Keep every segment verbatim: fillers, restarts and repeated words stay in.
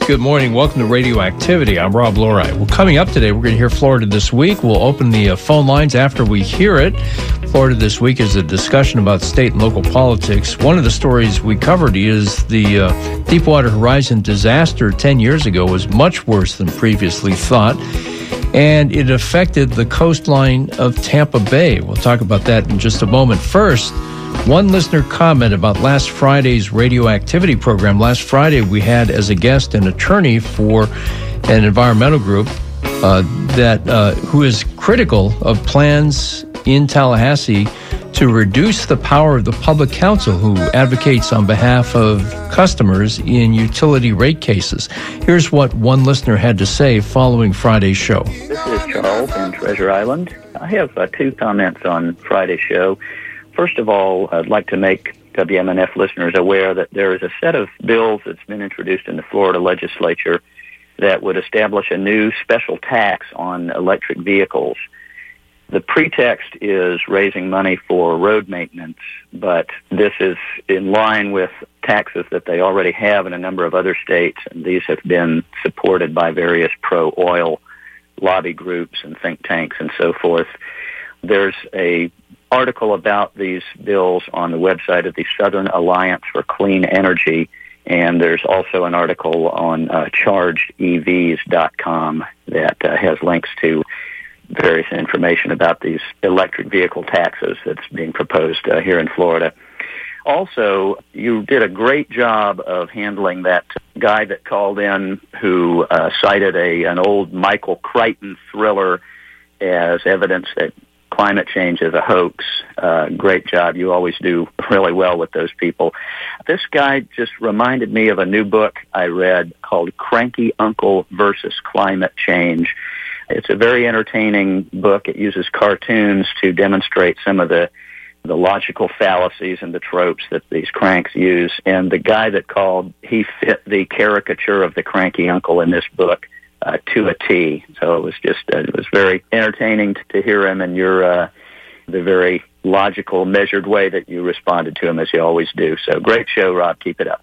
Good morning. Welcome to Radioactivity. I'm Rob Lorite. Well, coming up today, we're going to hear Florida This Week. We'll open the uh, phone lines after we hear it. Florida This Week is a discussion about state and local politics. One of the stories we covered is the uh, Deepwater Horizon disaster ten years ago was much worse than previously thought, and it affected the coastline of Tampa Bay. We'll talk about that in just a moment. First, one listener comment about last Friday's radioactivity program. Last Friday, we had as a guest an attorney for an environmental group uh, that uh, who is critical of plans in Tallahassee to reduce the power of the public counsel, who advocates on behalf of customers in utility rate cases. Here's what one listener had to say following Friday's show. This is Charles in Treasure Island. I have uh, two comments on Friday's show. First of all, I'd like to make W M N F listeners aware that there is a set of bills that's been introduced in the Florida legislature that would establish a new special tax on electric vehicles. The pretext is raising money for road maintenance, but this is in line with taxes that they already have in a number of other states, and these have been supported by various pro-oil lobby groups and think tanks and so forth. There's a article about these bills on the website of the Southern Alliance for Clean Energy, and there's also an article on uh, charged E Vs dot com that uh, has links to various information about these electric vehicle taxes that's being proposed uh, here in Florida. Also, you did a great job of handling that guy that called in who uh, cited a an old Michael Crichton thriller as evidence that climate change is a hoax. Uh, great job. You always do really well with those people. This guy just reminded me of a new book I read called Cranky Uncle versus Climate Change. It's a very entertaining book. It uses cartoons to demonstrate some of the the logical fallacies and the tropes that these cranks use. And the guy that called, he fit the caricature of the cranky uncle in this book Uh, to a T. So it was just, uh, it was very entertaining to, to hear him and your, uh, the very logical, measured way that you responded to him as you always do. So great show, Rob. Keep it up.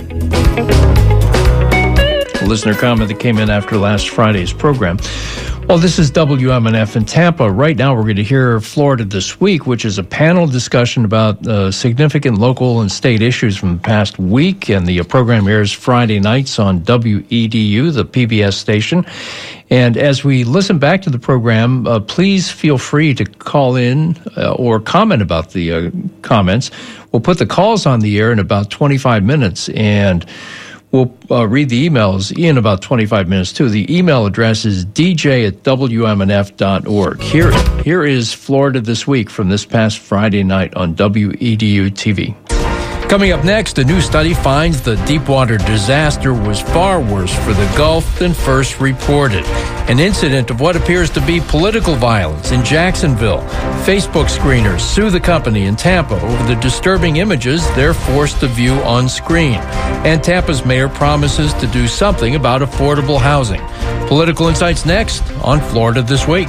A listener comment that came in after last Friday's program. Well, this is W M N F in Tampa. Right now, we're going to hear Florida This Week, which is a panel discussion about uh, significant local and state issues from the past week. And the uh, program airs Friday nights on W E D U, the P B S station. And as we listen back to the program, uh, please feel free to call in uh, or comment about the uh, comments. We'll put the calls on the air in about twenty-five minutes, and we'll uh, read the emails in about twenty-five minutes, too. The email address is d j at w m n f dot org. Here, here is Florida This Week from this past Friday night on W E D U T V. Coming up next, a new study finds the Deepwater disaster was far worse for the Gulf than first reported. An incident of what appears to be political violence in Jacksonville. Facebook screeners sue the company in Tampa over the disturbing images they're forced to view on screen. And Tampa's mayor promises to do something about affordable housing. Political Insights next on Florida This Week.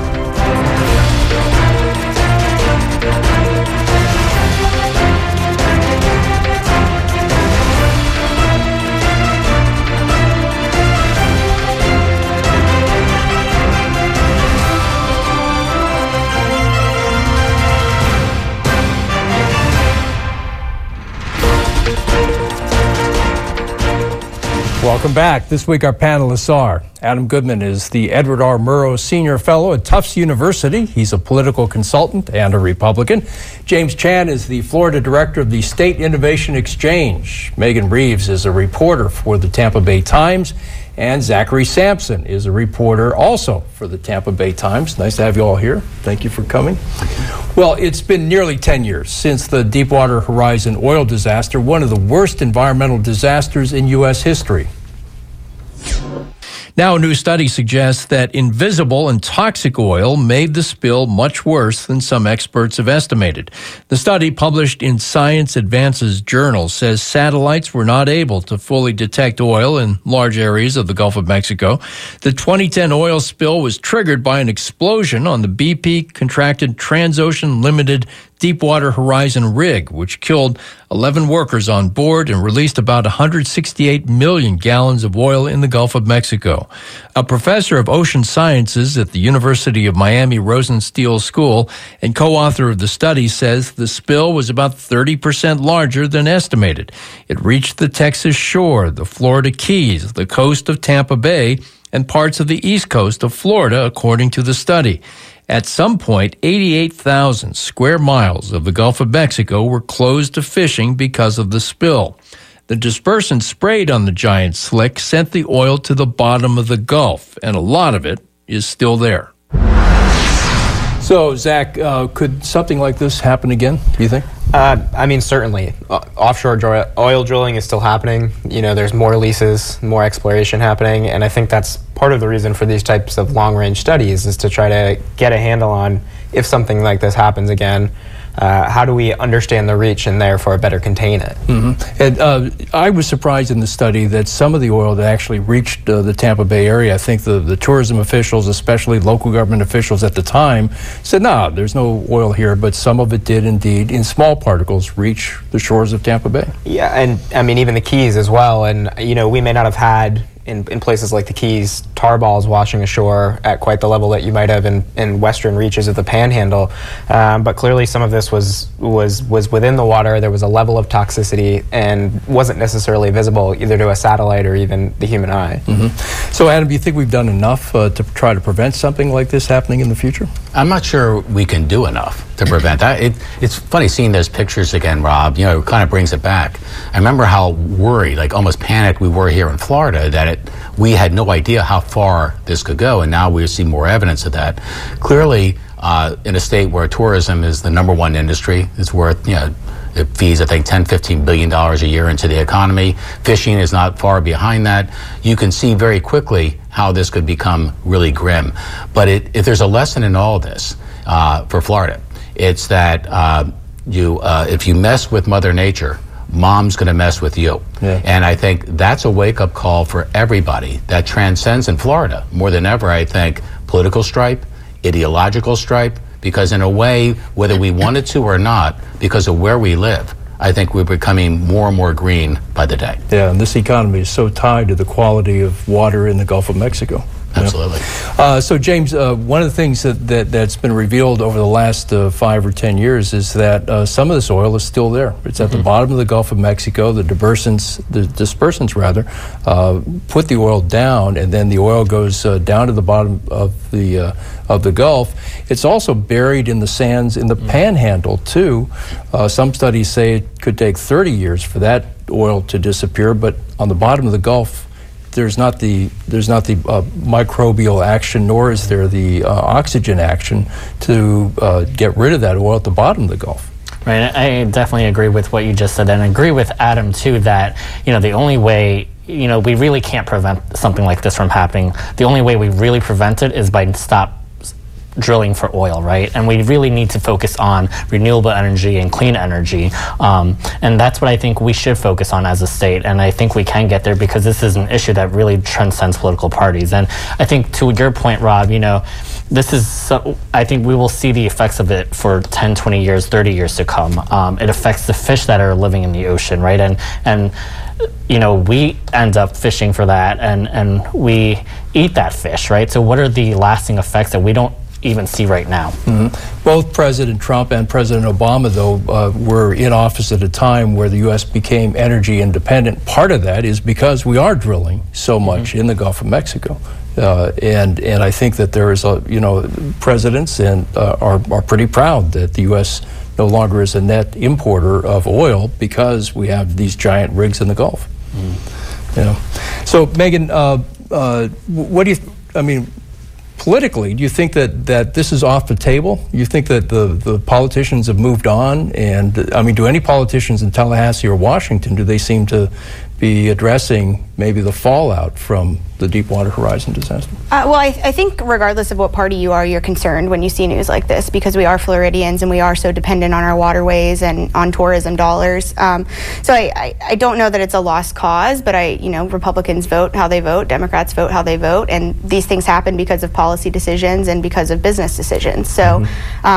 Welcome back. This week our panelists are Adam Goodman is the Edward R. Murrow Senior Fellow at Tufts University. He's a political consultant and a Republican. James Chan is the Florida Director of the State Innovation Exchange. Megan Reeves is a reporter for the Tampa Bay Times. And Zachary Sampson is a reporter also for the Tampa Bay Times. Nice to have you all here. Thank you for coming. Well, it's been nearly ten years since the Deepwater Horizon oil disaster, one of the worst environmental disasters in U S history. Now, a new study suggests that invisible and toxic oil made the spill much worse than some experts have estimated. The study, published in Science Advances Journal, says satellites were not able to fully detect oil in large areas of the Gulf of Mexico. The twenty ten oil spill was triggered by an explosion on the B P-contracted Transocean Limited Deepwater Horizon rig, which killed eleven workers on board and released about one hundred sixty-eight million gallons of oil in the Gulf of Mexico. A professor of ocean sciences at the University of Miami Rosenstiel School and co-author of the study says the spill was about thirty percent larger than estimated. It reached the Texas shore, the Florida Keys, the coast of Tampa Bay, and parts of the east coast of Florida, according to the study. At some point, eighty-eight thousand square miles of the Gulf of Mexico were closed to fishing because of the spill. The dispersant sprayed on the giant slick sent the oil to the bottom of the Gulf, and a lot of it is still there. So, Zach, uh, could something like this happen again, do you think? Uh, I mean, certainly. Uh, offshore dr- oil drilling is still happening. You know, there's more leases, more exploration happening, and I think that's part of the reason for these types of long-range studies is to try to get a handle on if something like this happens again. Uh, how do we understand the reach and therefore better contain it? Mm-hmm. And uh, I was surprised in the study that some of the oil that actually reached uh, the Tampa Bay area, I think the, the tourism officials, especially local government officials at the time, said, no, there's no oil here, but some of it did indeed, in small particles, reach the shores of Tampa Bay. Yeah, and I mean, even the Keys as well. And, you know, we may not have had In, in places like the Keys, tar balls washing ashore at quite the level that you might have in, in western reaches of the Panhandle. Um, but clearly some of this was, was, was within the water. There was a level of toxicity and wasn't necessarily visible either to a satellite or even the human eye. Mm-hmm. So, Adam, do you think we've done enough uh, to try to prevent something like this happening in the future? I'm not sure we can do enough to prevent that. It, it's funny seeing those pictures again, Rob. You know, it kind of brings it back. I remember how worried, like almost panicked we were here in Florida that it, we had no idea how far this could go, and now we see more evidence of that. Clearly, uh, in a state where tourism is the number one industry, it's worth, you know, it feeds, I think, ten, fifteen billion dollars a year into the economy. Fishing is not far behind that. You can see very quickly how this could become really grim. But it, if there's a lesson in all this uh, for Florida, it's that uh, you, uh, if you mess with Mother Nature, Mom's going to mess with you. Yeah. And I think that's a wake-up call for everybody that transcends in Florida more than ever, I think, political stripe, ideological stripe, because in a way, whether we wanted to or not, because of where we live, I think we're becoming more and more green by the day. Yeah, and this economy is so tied to the quality of water in the Gulf of Mexico. Absolutely. Uh, so, James, uh, one of the things that, that, that's been revealed over the last uh, five or ten years is that uh, some of this oil is still there. It's at mm-hmm. the bottom of the Gulf of Mexico. The dispersants, the dispersants rather, uh, put the oil down, and then the oil goes uh, down to the bottom of the uh, of the Gulf. It's also buried in the sands in the mm-hmm. Panhandle too. Uh, some studies say it could take thirty years for that oil to disappear, but on the bottom of the Gulf, there's not the there's not the uh, microbial action, nor is there the uh, oxygen action to uh, get rid of that oil at the bottom of the Gulf. Right, I definitely agree with what you just said, and I agree with Adam too that you know the only way you know we really can't prevent something like this from happening. The only way we really prevent it is by stop drilling for oil, right? And we really need to focus on renewable energy and clean energy. Um, and that's what I think we should focus on as a state. And I think we can get there because this is an issue that really transcends political parties. And I think to your point, Rob, you know, this is, so, I think we will see the effects of it for ten, twenty years, thirty years to come. Um, it affects the fish that are living in the ocean, right? And, and you know, we end up fishing for that and, and we eat that fish, right? So what are the lasting effects that we don't even see right now? Mm-hmm. Both President Trump and President Obama, though, uh, were in office at a time where the U S became energy independent. Part of that is because we are drilling so much mm-hmm. in the Gulf of Mexico. Uh, and and I think that there is a, you know, presidents and uh, are, are pretty proud that the U S no longer is a net importer of oil because we have these giant rigs in the Gulf. Mm. You know. So, Megan, uh, uh, what do you, I mean, politically, do you think that, that this is off the table? You think that the, the politicians have moved on? And, I mean, do any politicians in Tallahassee or Washington, do they seem to be addressing maybe the fallout from the Deepwater Horizon disaster? Uh, well, I, I think regardless of what party you are, you're concerned when you see news like this because we are Floridians and we are so dependent on our waterways and on tourism dollars. Um, so I, I, I don't know that it's a lost cause, but I, you know, Republicans vote how they vote, Democrats vote how they vote, and these things happen because of policy decisions and because of business decisions. So mm-hmm. um,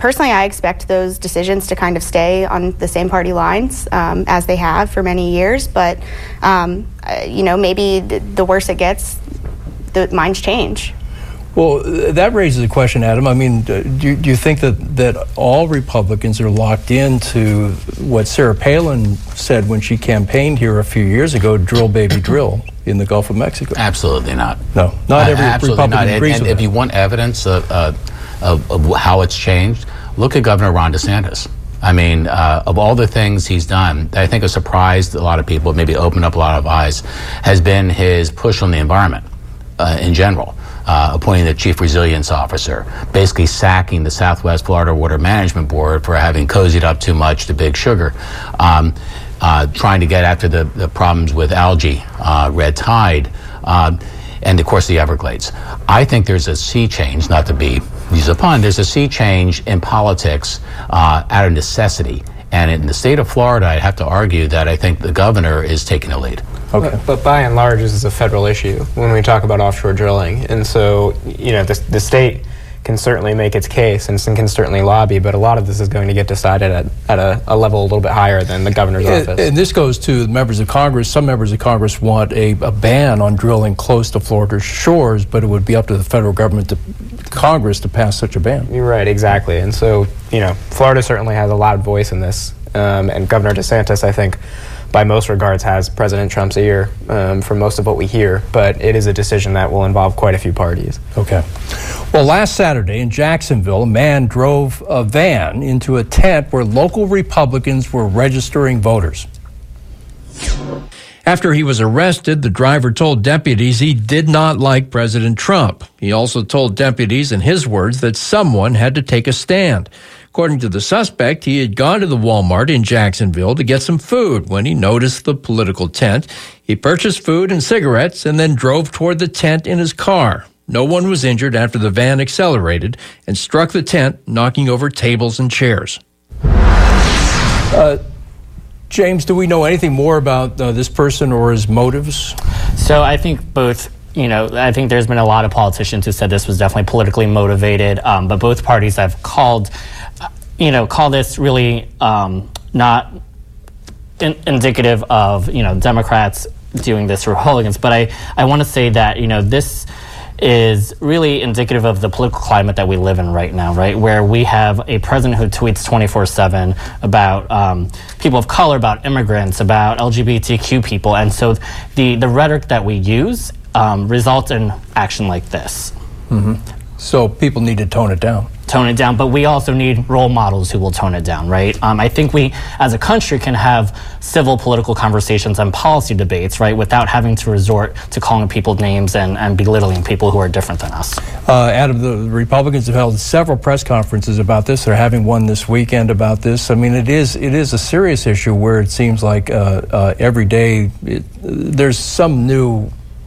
personally, I expect those decisions to kind of stay on the same party lines um, as they have for many years. But, um, uh, you know, maybe the, the worse it gets, the minds change. Well, that raises a question, Adam. I mean, do you, do you think that, that all Republicans are locked into what Sarah Palin said when she campaigned here a few years ago, drill, baby, drill, in the Gulf of Mexico? Absolutely not. No, not every uh, absolutely Republican not. agrees and, with and if that. you want evidence of, uh, of, of how it's changed, look at Governor Ron DeSantis. I mean, uh, of all the things he's done, I think has surprised a lot of people, maybe opened up a lot of eyes, has been his push on the environment uh, in general. Uh, appointing the chief resilience officer, basically sacking the Southwest Florida Water Management Board for having cozied up too much to Big Sugar, um, uh, trying to get after the, the problems with algae, uh, red tide, uh, and of course the Everglades. I think there's a sea change, not to be used a pun, there's a sea change in politics uh, out of necessity. And in the state of Florida, I'd have to argue that I think the governor is taking the lead. Okay. But, but by and large, this is a federal issue when we talk about offshore drilling. And so, you know, the, the state can certainly make its case and can certainly lobby, but a lot of this is going to get decided at, at a, a level a little bit higher than the governor's and, office. And this goes to members of Congress. Some members of Congress want a, a ban on drilling close to Florida's shores, but it would be up to the federal government, to Congress, to pass such a ban. You're right, exactly. And so, you know, Florida certainly has a loud voice in this. Um, and Governor DeSantis, I think, by most regards, has President Trump's ear um, for most of what we hear, but it is a decision that will involve quite a few parties. Okay. Well, last Saturday in Jacksonville, a man drove a van into a tent where local Republicans were registering voters. After he was arrested, the driver told deputies he did not like President Trump. He also told deputies, in his words, that someone had to take a stand. According to the suspect, he had gone to the Walmart in Jacksonville to get some food when he noticed the political tent. He purchased food and cigarettes and then drove toward the tent in his car. No one was injured after the van accelerated and struck the tent, knocking over tables and chairs. Uh, James, do we know anything more about uh, this person or his motives? So I think both. You know, I think there's been a lot of politicians who said this was definitely politically motivated, um, but both parties have called, you know, call this really um, not in- indicative of, you know, Democrats doing this for Republicans. But I, I want to say that, you know, this is really indicative of the political climate that we live in right now, right? Where we have a president who tweets twenty-four seven about um, people of color, about immigrants, about L G B T Q people. And so the, the rhetoric that we use um, results in action like this. Mm-hmm. So people need to tone it down. Tone it down, but we also need role models who will tone it down, right? Um, I think we, as a country, can have civil political conversations and policy debates, right, without having to resort to calling people names and, and belittling people who are different than us. Uh, Adam, the Republicans have held several press conferences about this. They're having one this weekend about this. I mean, it is it is a serious issue where it seems like uh, uh, every day it, there's some new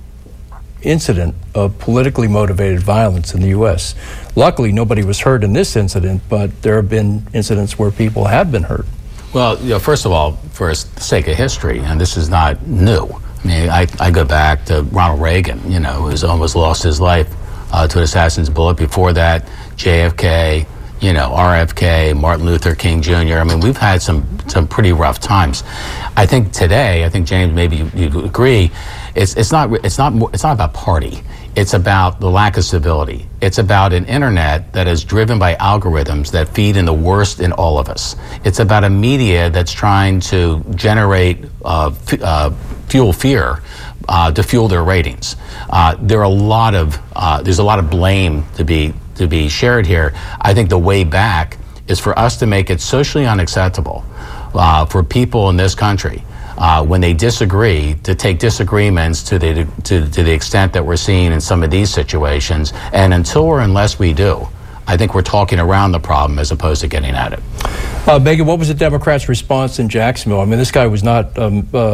incident of politically motivated violence in the U S Luckily, nobody was hurt in this incident, but there have been incidents where people have been hurt. Well, you know, first of all, for the sake of history, and this is not new. I mean, I, I go back to Ronald Reagan, you know, who's almost lost his life uh, to an assassin's bullet. Before that, J F K, you know, R F K, Martin Luther King Junior I mean, we've had some some pretty rough times. I think today, I think James, maybe you, you agree, it's it's not it's not it's not about party. It's about the lack of civility. It's about an internet that is driven by algorithms that feed in the worst in all of us. It's about a media that's trying to generate uh, f- uh, fuel fear uh, to fuel their ratings. Uh, there are a lot of uh, there's a lot of blame to be to be shared here. I think the way back is for us to make it socially unacceptable uh, for people in this country uh, when they disagree to take disagreements to the to, to the extent that we're seeing in some of these situations. And until or unless we do, I think we're talking around the problem as opposed to getting at it. Uh, Megan, what was the Democrats' response in Jacksonville? I mean, this guy was not um, uh,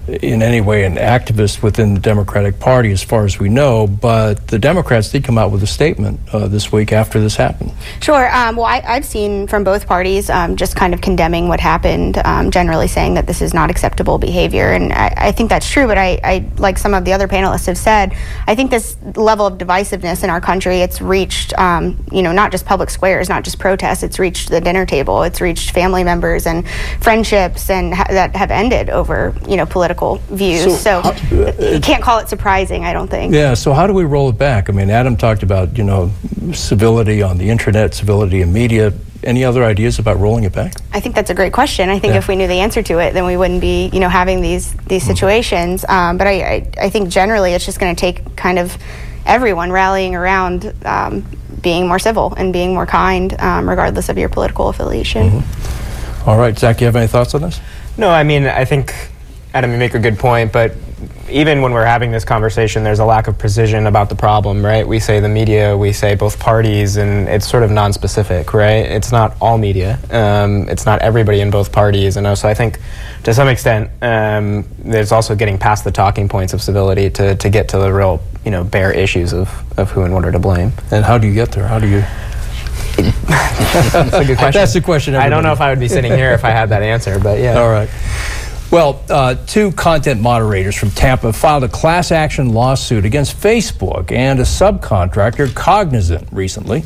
in any way an activist within the Democratic Party, as far as we know, but the Democrats did come out with a statement uh, this week after this happened. Sure. Um, well, I, I've seen from both parties um, just kind of condemning what happened, um, generally saying that this is not acceptable behavior, and I, I think that's true, but I, I, like some of the other panelists have said, I think this level of divisiveness in our country, it's reached, um, you know, not just public squares, not just protests, it's reached the dinner table, it's reached family members and friendships and ha- that have ended over, you know, political views. So, so how, uh, you can't call it surprising, I don't think. Yeah, so how do we roll it back? I mean, Adam talked about, you know, civility on the internet, civility in media. Any other ideas about rolling it back? I think that's a great question. I think yeah. if we knew the answer to it, then we wouldn't be, you know, having these these mm-hmm. situations. Um, but I, I, I think generally it's just going to take kind of everyone rallying around um, being more civil and being more kind, um, regardless of your political affiliation. Mm-hmm. All right, Zach, do you have any thoughts on this? No, I mean, I think, Adam, you make a good point, but even when we're having this conversation, there's a lack of precision about the problem, right? We say the media, we say both parties, and it's sort of non-specific, right? It's not all media. Um, it's not everybody in both parties. And so I think, to some extent, um, there's also getting past the talking points of civility to, to get to the real, you know, bare issues of, of who and what are to blame. And how do you get there? How do you... That's a good question. That's the question. Everybody. I don't know if I would be sitting here if I had that answer, but yeah. All right. Well, uh, two content moderators from Tampa filed a class action lawsuit against Facebook and a subcontractor, Cognizant, recently,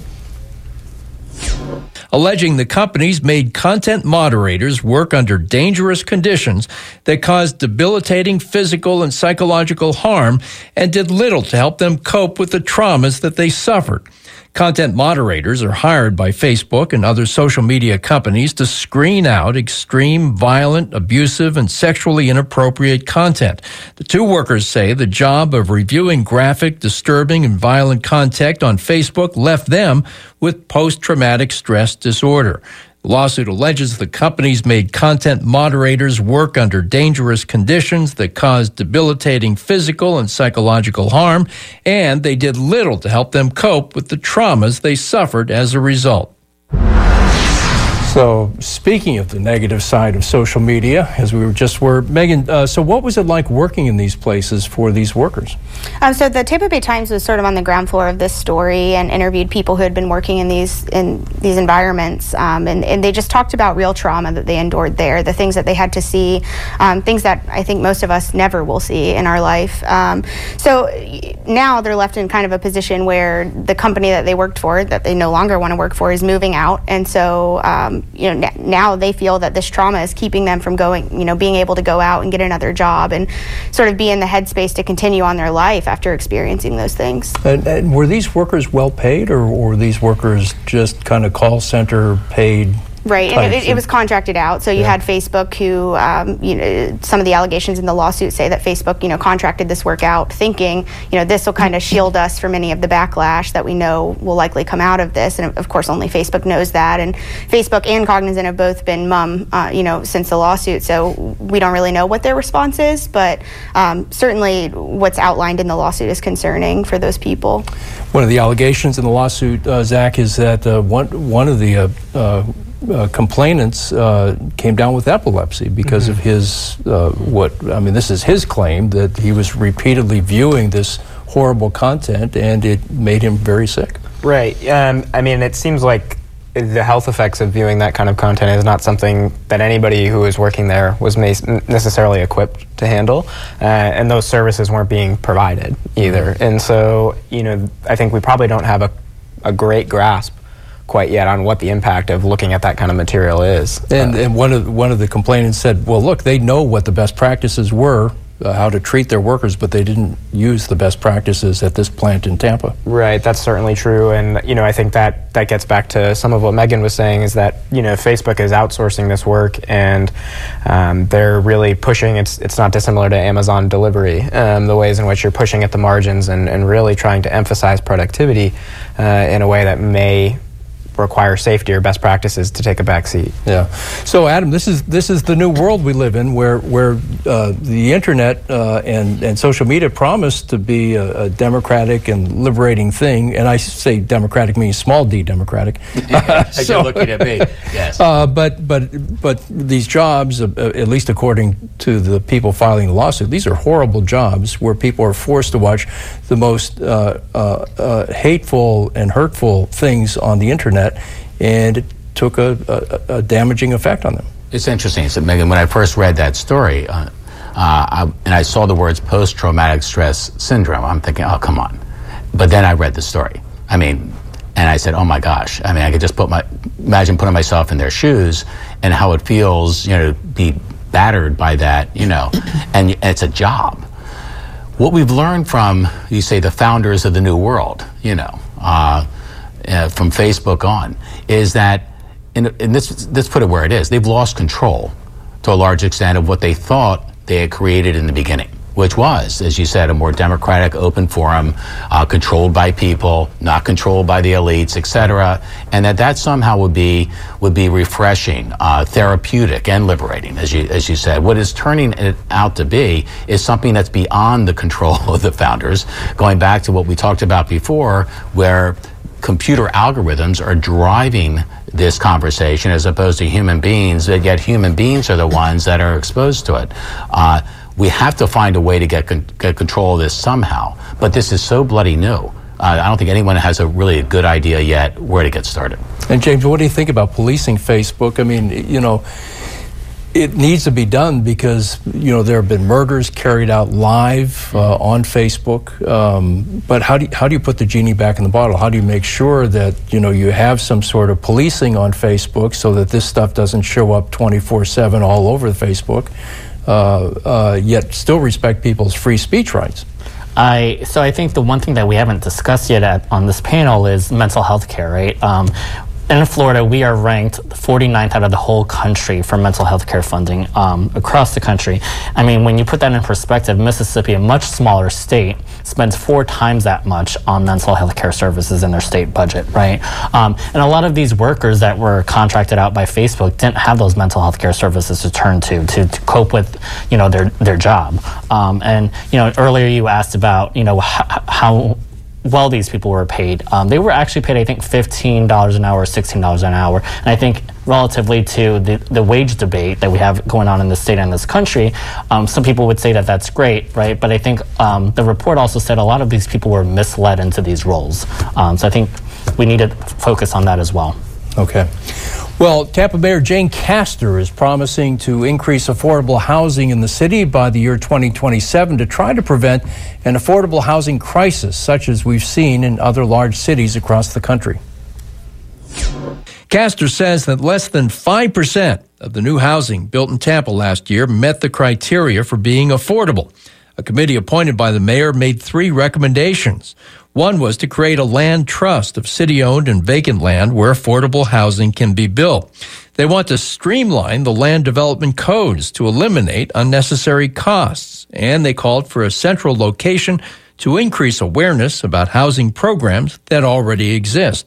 alleging the companies made content moderators work under dangerous conditions that caused debilitating physical and psychological harm and did little to help them cope with the traumas that they suffered. Content moderators are hired by Facebook and other social media companies to screen out extreme, violent, abusive, and sexually inappropriate content. The two workers say the job of reviewing graphic, disturbing, and violent content on Facebook left them with post-traumatic stress disorder. The lawsuit alleges the companies made content moderators work under dangerous conditions that caused debilitating physical and psychological harm, and they did little to help them cope with the traumas they suffered as a result. So, speaking of the negative side of social media, as we were just were, Megan, uh, so what was it like working in these places for these workers? Um, so the Tampa Bay Times was sort of on the ground floor of this story and interviewed people who had been working in these in these environments, um, and, and they just talked about real trauma that they endured there, the things that they had to see, um, things that I think most of us never will see in our life. Um, so now they're left in kind of a position where the company that they worked for, that they no longer want to work for, is moving out, and so um, you know, n- now they feel that this trauma is keeping them from going, you know, being able to go out and get another job and sort of be in the headspace to continue on their life after experiencing those things. And, and were these workers well paid, or, or were these workers just kind of call center paid? Right, and it, it was contracted out. So you yeah. had Facebook who, um, you know, some of the allegations in the lawsuit say that Facebook, you know, contracted this work out thinking, you know, this will kind of shield us from any of the backlash that we know will likely come out of this. And of course, only Facebook knows that. And Facebook and Cognizant have both been mum, uh, you know, since the lawsuit. So we don't really know what their response is. But um, certainly what's outlined in the lawsuit is concerning for those people. One of the allegations in the lawsuit, uh, Zach, is that uh, one, one of the uh, uh, Uh, complainants uh, came down with epilepsy because mm-hmm. of his, uh, what, I mean, this is his claim that he was repeatedly viewing this horrible content and it made him very sick. Right. Um, I mean, it seems like the health effects of viewing that kind of content is not something that anybody who was working there was necessarily equipped to handle, uh, and those services weren't being provided either. Mm-hmm. And so, you know, I think we probably don't have a, a great grasp quite yet on what the impact of looking at that kind of material is. And, uh, and one of one of the complainants said, well, look, they know what the best practices were, uh, how to treat their workers, but they didn't use the best practices at this plant in Tampa. Right, that's certainly true. And, you know, I think that, that gets back to some of what Megan was saying, is that, you know, Facebook is outsourcing this work, and um, they're really pushing, it's it's not dissimilar to Amazon delivery, um, the ways in which you're pushing at the margins and, and really trying to emphasize productivity uh, in a way that may require safety or best practices to take a back seat. Yeah. So, Adam, this is this is the new world we live in, where where uh, the internet uh, and and social media promise to be a, a democratic and liberating thing, and I say democratic means small d democratic. Yeah, so, you're looking at me. Yes. Uh, but but but these jobs, uh, at least according to the people filing the lawsuit, these are horrible jobs where people are forced to watch the most uh, uh, uh, hateful and hurtful things on the internet. And it took a, a, a damaging effect on them. It's interesting. So, Megan, when I first read that story, uh, uh, I, and I saw the words post-traumatic stress syndrome, I'm thinking, oh, come on. But then I read the story. I mean, and I said, oh my gosh. I mean, I could just put my, imagine putting myself in their shoes and how it feels, you know, to be battered by that, you know, and it's a job. What we've learned from, you say, the founders of the new world, you know, uh, Uh, from Facebook on, is that, and, and this, let's put it where it is, they've lost control to a large extent of what they thought they had created in the beginning, which was, as you said, a more democratic, open forum, uh, controlled by people, not controlled by the elites, et cetera, and that that somehow would be would be refreshing, uh, therapeutic, and liberating, as you as you said. What is turning it out to be is something that's beyond the control of the founders, going back to what we talked about before, where computer algorithms are driving this conversation as opposed to human beings, but yet human beings are the ones that are exposed to it. Uh, we have to find a way to get, con- get control of this somehow, but this is so bloody new. Uh, I don't think anyone has a really a good idea yet where to get started. And James, what do you think about policing Facebook? I mean, you know, it needs to be done because, you know, there have been murders carried out live uh, on Facebook. Um, but how do you, how do you put the genie back in the bottle? How do you make sure that, you know, you have some sort of policing on Facebook so that this stuff doesn't show up twenty-four seven all over the Facebook, uh, uh, yet still respect people's free speech rights? I so I think the one thing that we haven't discussed yet at, on this panel is mental health care, right? Um, In Florida, we are ranked forty-ninth out of the whole country for mental health care funding um, across the country. I mean, when you put that in perspective, Mississippi, a much smaller state, spends four times that much on mental health care services in their state budget, right? Um, and a lot of these workers that were contracted out by Facebook didn't have those mental health care services to turn to to, to cope with, you know, their their job. Um, and you know, earlier you asked about, you know, how, how well these people were paid. Um, they were actually paid, I think, fifteen dollars an hour, sixteen dollars an hour. And I think relatively to the, the wage debate that we have going on in this state and this country, um, some people would say that that's great, right? But I think um, the report also said a lot of these people were misled into these roles. Um, so I think we need to focus on that as well. Okay. Well, Tampa Mayor Jane Castor is promising to increase affordable housing in the city by the year twenty twenty-seven to try to prevent an affordable housing crisis such as we've seen in other large cities across the country. Castor says that less than five percent of the new housing built in Tampa last year met the criteria for being affordable. A committee appointed by the mayor made three recommendations. One was to create a land trust of city-owned and vacant land where affordable housing can be built. They want to streamline the land development codes to eliminate unnecessary costs, and they called for a central location to increase awareness about housing programs that already exist.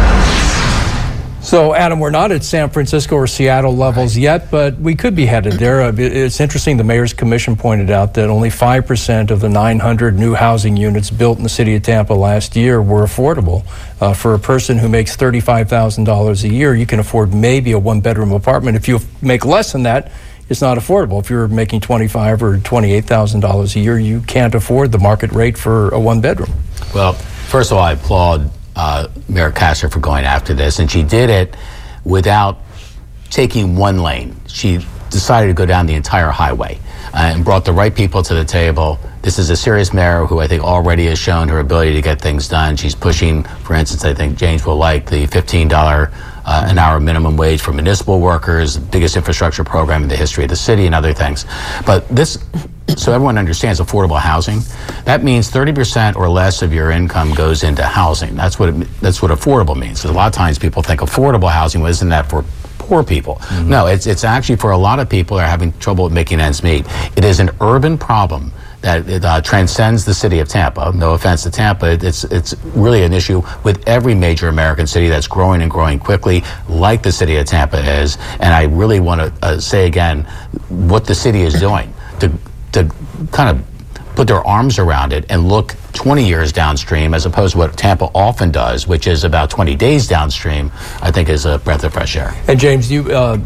So, Adam, we're not at San Francisco or Seattle levels right. yet, but we could be headed there. It's interesting, the Mayor's Commission pointed out that only five percent of the nine hundred new housing units built in the city of Tampa last year were affordable. Uh, for a person who makes thirty-five thousand dollars a year, you can afford maybe a one-bedroom apartment. If you make less than that, it's not affordable. If you're making twenty-five thousand dollars or twenty-eight thousand dollars a year, you can't afford the market rate for a one-bedroom. Well, first of all, I applaud Uh, Mayor Castor for going after this, and she did it without taking one lane. She decided to go down the entire highway uh, and brought the right people to the table. This is a serious mayor who I think already has shown her ability to get things done. She's pushing, for instance, I think James will like the fifteen dollars uh, an hour minimum wage for municipal workers, the biggest infrastructure program in the history of the city, and other things. But this, so everyone understands affordable housing, that means thirty percent or less of your income goes into housing. That's what it, that's what affordable means. So a lot of times people think affordable housing, well, isn't that for poor people? Mm-hmm. No, it's it's actually for a lot of people that are having trouble with making ends meet. It is an urban problem that it uh, transcends the city of Tampa. No offense to Tampa, it's it's really an issue with every major American city that's growing and growing quickly, like the city of Tampa is. And I really want to uh, say again what the city is doing to to kind of put their arms around it and look twenty years downstream, as opposed to what Tampa often does, which is about twenty days downstream. I think is a breath of fresh air. And James, you, uh,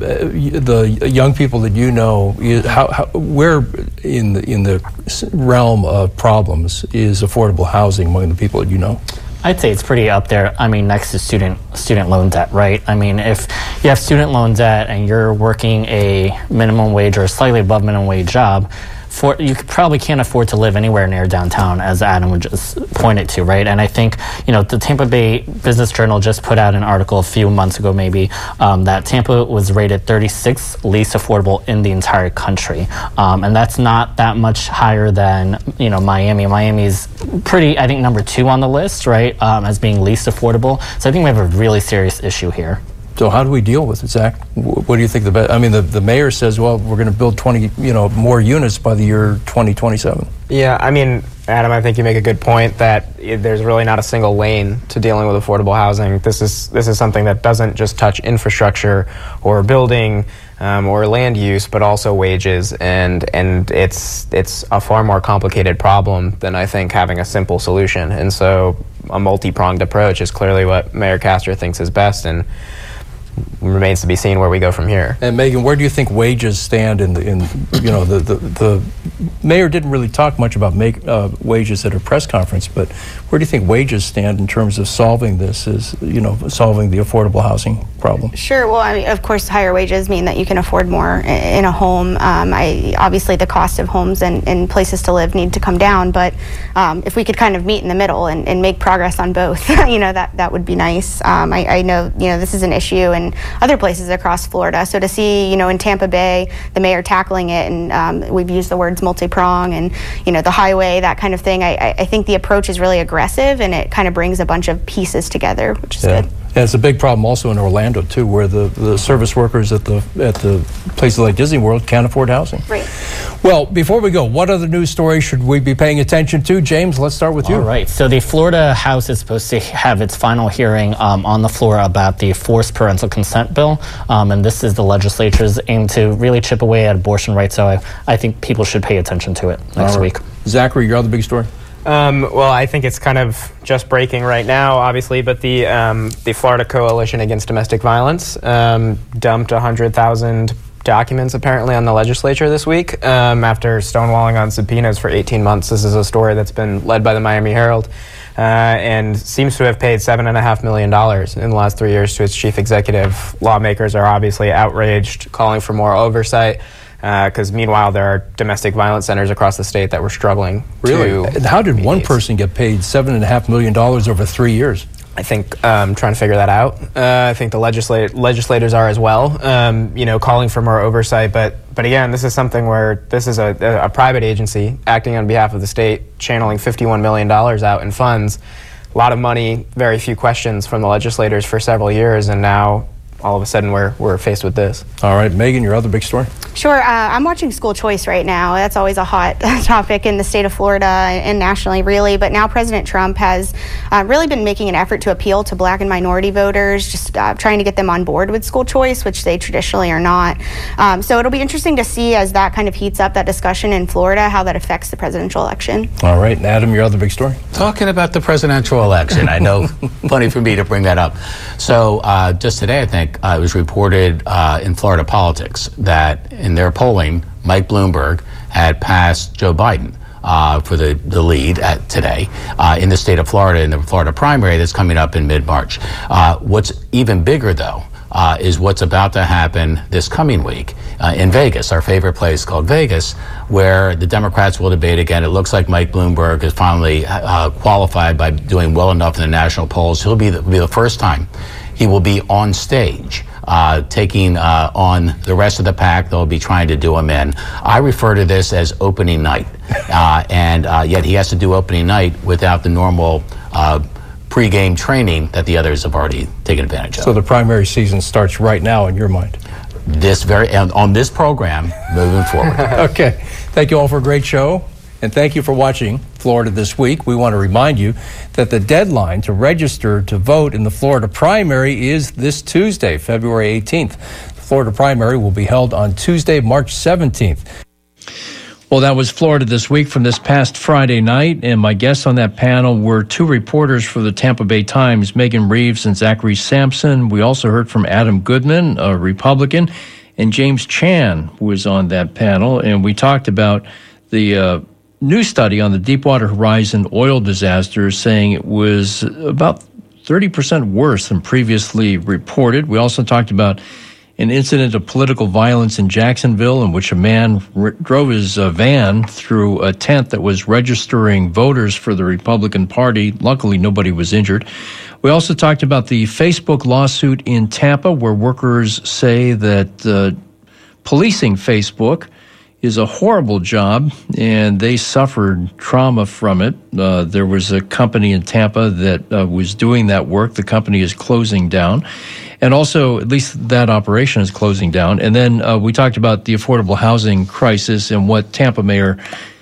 the young people that you know, you, how, how, where in the, in the realm of problems is affordable housing among the people that you know? I'd say it's pretty up there. I mean, next to student student loan debt, right? I mean, if you have student loan debt and you're working a minimum wage or a slightly above minimum wage job, for you probably can't afford to live anywhere near downtown, as Adam would just pointed to, right? And I think, you know, the Tampa Bay Business Journal just put out an article a few months ago, maybe, um, that Tampa was rated thirty-sixth least affordable in the entire country, um, and that's not that much higher than, you know, Miami. Miami's pretty, I think, number two on the list, right, um, as being least affordable. So I think we have a really serious issue here. So how do we deal with it, Zach? What do you think the best? I mean, the, the mayor says, well, we're going to build twenty, you know, more units by the year twenty twenty-seven. Yeah, I mean, Adam, I think you make a good point that there's really not a single lane to dealing with affordable housing. This is this is something that doesn't just touch infrastructure or building um, or land use, but also wages, and and it's it's a far more complicated problem than I think having a simple solution. And so a multi-pronged approach is clearly what Mayor Castor thinks is best, and remains to be seen where we go from here. And Megan, where do you think wages stand in the, in you know, the, the, the mayor didn't really talk much about make, uh, wages at her press conference, but where do you think wages stand in terms of solving this, is, you know, solving the affordable housing problem? Sure. Well, I mean, of course, higher wages mean that you can afford more in a home. Um, I, obviously, the cost of homes and, and places to live need to come down, but um, if we could kind of meet in the middle and, and make progress on both, you know, that, that would be nice. Um, I, I know, you know, this is an issue in other places across Florida. So to see, you know, in Tampa Bay, the mayor tackling it, and um, we've used the words multi-prong and, you know, the highway, that kind of thing. I, I think the approach is really aggressive, and it kind of brings a bunch of pieces together, which is yeah. good. And it's a big problem also in Orlando too, where the, the service workers at the at the places like Disney World can't afford housing. Right. Well, before we go, what other news stories should we be paying attention to? James, let's start with you. All right. So the Florida House is supposed to have its final hearing um, on the floor about the forced parental consent bill, um, and this is the legislature's aim to really chip away at abortion rights. So I, I think people should pay attention to it next right. week. Zachary, your other big story. Um, well, I think it's kind of just breaking right now, obviously, but the um, the Florida Coalition Against Domestic Violence um, dumped one hundred thousand documents apparently on the legislature this week um, after stonewalling on subpoenas for eighteen months. This is a story that's been led by the Miami Herald uh, and seems to have paid seven point five million dollars in the last three years to its chief executive. Lawmakers are obviously outraged, calling for more oversight. Because uh, meanwhile, there are domestic violence centers across the state that were struggling. Really? To and how did one needs. person get paid seven and a half million dollars over three years? I think um, trying to figure that out. Uh, I think the legislat- legislators are as well. Um, you know, calling for more oversight. But but again, this is something where this is a, a, a private agency acting on behalf of the state, channeling fifty-one million dollars out in funds. A lot of money, very few questions from the legislators for several years, and now all of a sudden we're we're faced with this. All right, Megan, your other big story? Sure. Uh, I'm watching school choice right now. That's always a hot topic in the state of Florida and nationally, really. But now President Trump has uh, really been making an effort to appeal to black and minority voters, just uh, trying to get them on board with school choice, which they traditionally are not. Um, so it'll be interesting to see, as that kind of heats up that discussion in Florida, how that affects the presidential election. All right, and Adam, your other big story? Talking about the presidential election, I know, funny for me to bring that up. So uh, just today, I think, uh, it was reported uh, in Florida Politics that in their polling, Mike Bloomberg had passed Joe Biden uh, for the, the lead at today uh, in the state of Florida in the Florida primary that's coming up in mid-March. Uh, what's even bigger, though, uh, is what's about to happen this coming week uh, in Vegas, our favorite place called Vegas, where the Democrats will debate again. It looks like Mike Bloomberg is finally uh, qualified by doing well enough in the national polls. He'll be the, be the first time he will be on stage, uh, taking uh, on the rest of the pack. They'll be trying to do him in. I refer to this as opening night, uh, and uh, yet he has to do opening night without the normal uh, pregame training that the others have already taken advantage of. So the primary season starts right now in your mind? This very on, on this program moving forward. Okay. Thank you all for a great show. And thank you for watching Florida This Week. We want to remind you that the deadline to register to vote in the Florida primary is this Tuesday, February eighteenth. The Florida primary will be held on Tuesday, March seventeenth. Well, that was Florida This Week from this past Friday night, and my guests on that panel were two reporters for the Tampa Bay Times, Megan Reeves and Zachary Sampson. We also heard from Adam Goodman, a Republican, and James Chan was on that panel, and we talked about the uh, new study on the Deepwater Horizon oil disaster, saying it was about thirty percent worse than previously reported. We also talked about an incident of political violence in Jacksonville in which a man r- drove his uh, van through a tent that was registering voters for the Republican Party. Luckily, nobody was injured. We also talked about the Facebook lawsuit in Tampa, where workers say that uh, policing Facebook is a horrible job, and they suffered trauma from it. Uh, there was a company in Tampa that uh, was doing that work. The company is closing down. And also, at least that operation is closing down. And then uh, we talked about the affordable housing crisis and what Tampa Mayor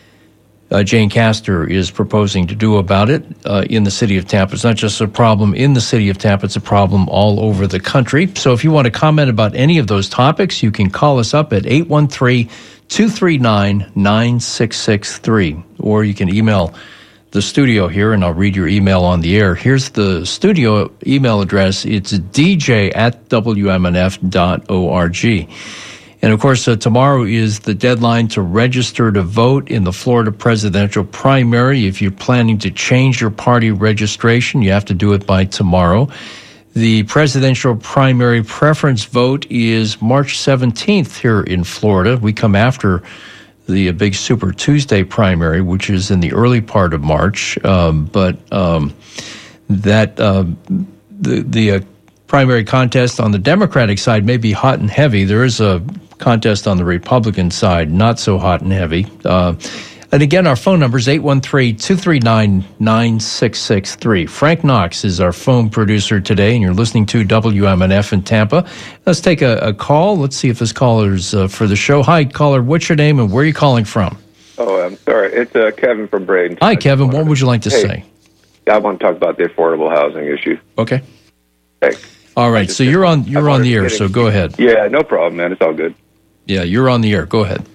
uh, Jane Castor is proposing to do about it uh, in the city of Tampa. It's not just a problem in the city of Tampa, it's a problem all over the country. So if you want to comment about any of those topics, you can call us up at eight one three, two three nine, nine six six three, or you can email the studio here, and I'll read your email on the air. Here's the studio email address. It's d j at w m n f dot org. And of course, uh, tomorrow is the deadline to register to vote in the Florida presidential primary. If you're planning to change your party registration, you have to do it by tomorrow. The presidential primary preference vote is March seventeenth here in Florida. We come after the big Super Tuesday primary, which is in the early part of March. Um, but um, that uh, the the uh, primary contest on the Democratic side may be hot and heavy. There is a contest on the Republican side, not so hot and heavy. Uh, and again, our phone number is eight one three, two three nine, nine six six three. Frank Knox is our phone producer today, and you're listening to W M N F in Tampa. Let's take a, a call. Let's see if this caller's uh, for the show. Hi, caller. What's your name and where are you calling from? Oh, I'm sorry. It's uh, Kevin from Braden. Hi, Kevin. What would you like to hey, say? I want to talk about the affordable housing issue. Okay. Hey. All right. So you're on you're on the air. So go ahead. Yeah, no problem, man. It's all good. Yeah, you're on the air. Go ahead.